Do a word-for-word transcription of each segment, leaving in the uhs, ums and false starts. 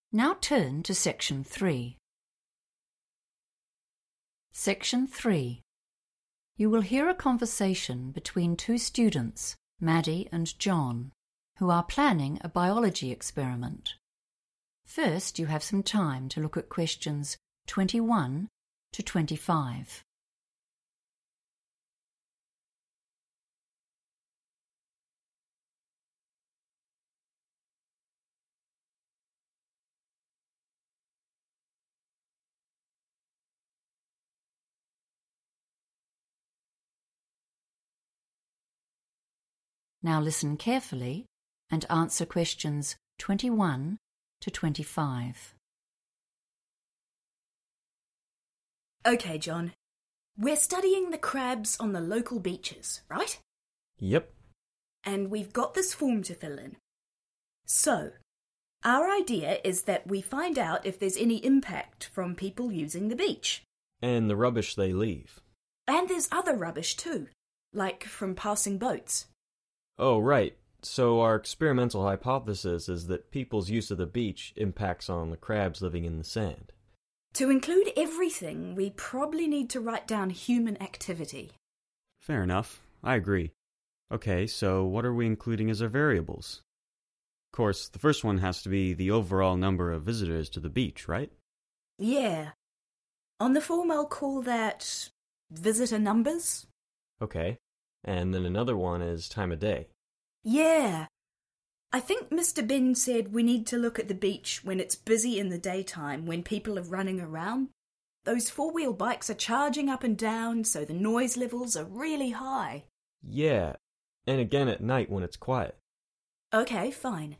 Now turn to Section three. Section three. You will hear a conversation between two students, Maddie and John, who are planning a biology experiment. First, you have some time to look at questions twenty-one to twenty-five. Now listen carefully and answer questions twenty-one to twenty-five. Okay, John. We're studying the crabs on the local beaches, right? Yep. And we've got this form to fill in. So, our idea is that we find out if there's any impact from people using the beach. And the rubbish they leave. And there's other rubbish too, like from passing boats. Oh, right. So our experimental hypothesis is that people's use of the beach impacts on the crabs living in the sand. To include everything, we probably need to write down human activity. Fair enough. I agree. Okay, so what are we including as our variables? Of course, the first one has to be the overall number of visitors to the beach, right? Yeah. On the form I'll call that visitor numbers. Okay. And then another one is time of day. Yeah. I think Mister Bin said we need to look at the beach when it's busy in the daytime, when people are running around. Those four-wheel bikes are charging up and down, so the noise levels are really high. Yeah. And again at night when it's quiet. Okay, fine.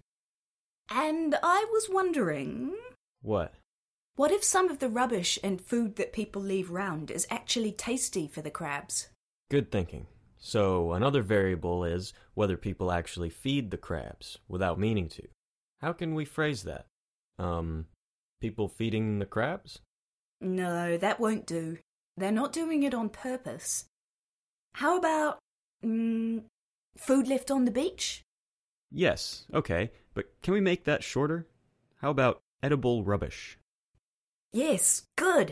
And I was wondering... What? What if some of the rubbish and food that people leave round is actually tasty for the crabs? Good thinking. So another variable is whether people actually feed the crabs without meaning to. How can we phrase that? Um, people feeding the crabs? No, that won't do. They're not doing it on purpose. How about, mm, food left on the beach? Yes, okay, but can we make that shorter? How about edible rubbish? Yes, good.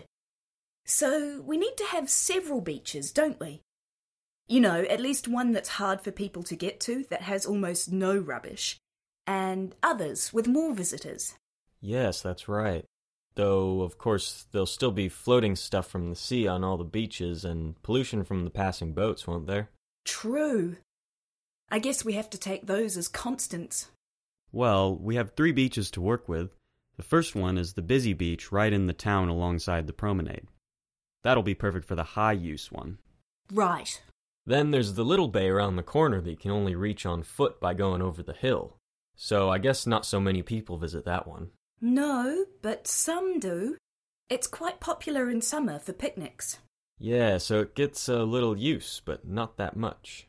So we need to have several beaches, don't we? You know, at least one that's hard for people to get to, that has almost no rubbish, and others with more visitors. Yes, that's right. Though, of course, there'll still be floating stuff from the sea on all the beaches and pollution from the passing boats, won't there? True. I guess we have to take those as constants. Well, we have three beaches to work with. The first one is the busy beach right in the town alongside the promenade. That'll be perfect for the high-use one. Right. Then there's the little bay around the corner that you can only reach on foot by going over the hill. So I guess not so many people visit that one. No, but some do. It's quite popular in summer for picnics. Yeah, so it gets a little use, but not that much.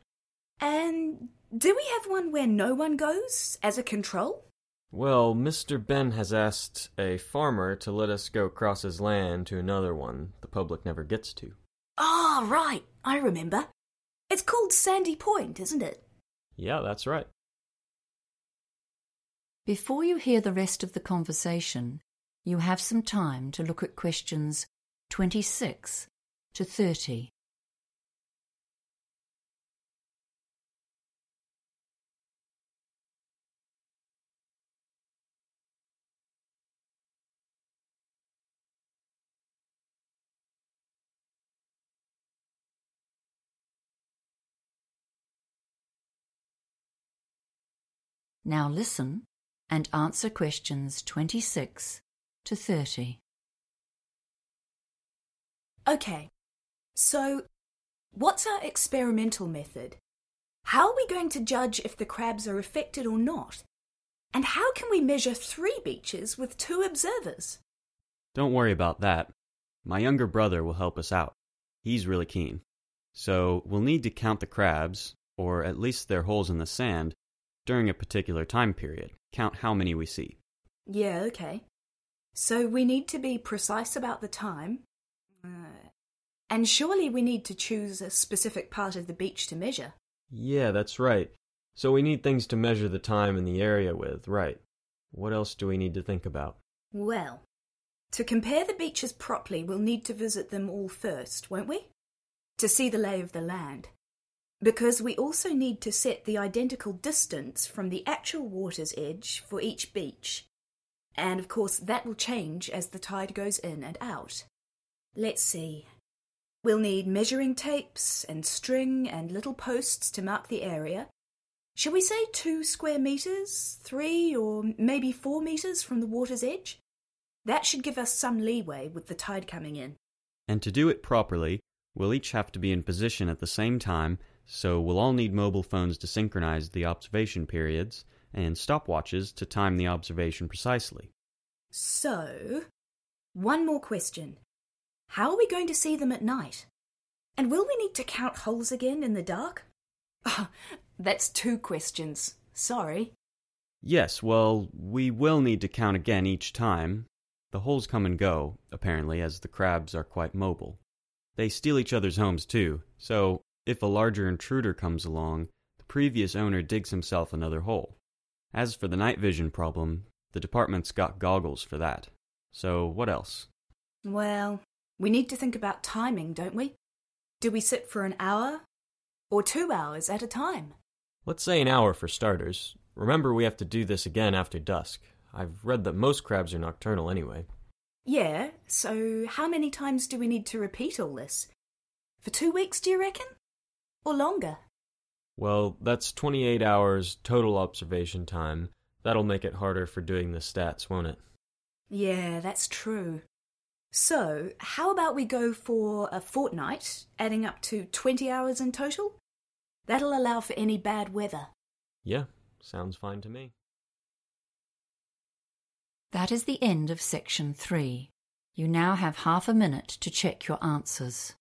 And do we have one where no one goes, as a control? Well, Mister Ben has asked a farmer to let us go across his land to another one the public never gets to. Ah, oh, right, I remember. It's called Sandy Point, isn't it? Yeah, that's right. Before you hear the rest of the conversation, you have some time to look at questions twenty-six to thirty. Now listen and answer questions twenty-six to thirty. Okay, so what's our experimental method? How are we going to judge if the crabs are affected or not? And how can we measure three beaches with two observers? Don't worry about that. My younger brother will help us out. He's really keen. So we'll need to count the crabs, or at least their holes in the sand, during a particular time period. Count how many we see. Yeah, okay. So we need to be precise about the time. Uh, and surely we need to choose a specific part of the beach to measure. Yeah, that's right. So we need things to measure the time and the area with, right. What else do we need to think about? Well, to compare the beaches properly, we'll need to visit them all first, won't we? To see the lay of the land. Because we also need to set the identical distance from the actual water's edge for each beach. And of course, that will change as the tide goes in and out. Let's see. We'll need measuring tapes and string and little posts to mark the area. Shall we say two square metres, three or maybe four metres from the water's edge? That should give us some leeway with the tide coming in. And to do it properly, we'll each have to be in position at the same time, so we'll all need mobile phones to synchronize the observation periods and stopwatches to time the observation precisely. So, one more question. How are we going to see them at night? And will we need to count holes again in the dark? Oh, that's two questions. Sorry. Yes, well, we will need to count again each time. The holes come and go, apparently, as the crabs are quite mobile. They steal each other's homes too, so if a larger intruder comes along, the previous owner digs himself another hole. As for the night vision problem, the department's got goggles for that. So what else? Well, we need to think about timing, don't we? Do we sit for an hour? Or two hours at a time? Let's say an hour for starters. Remember, we have to do this again after dusk. I've read that most crabs are nocturnal anyway. Yeah, so how many times do we need to repeat all this? For two weeks, do you reckon? Or longer? Well, that's twenty-eight hours total observation time. That'll make it harder for doing the stats, won't it? Yeah, that's true. So, how about we go for a fortnight, adding up to twenty hours in total? That'll allow for any bad weather. Yeah, sounds fine to me. That is the end of section three. You now have half a minute to check your answers.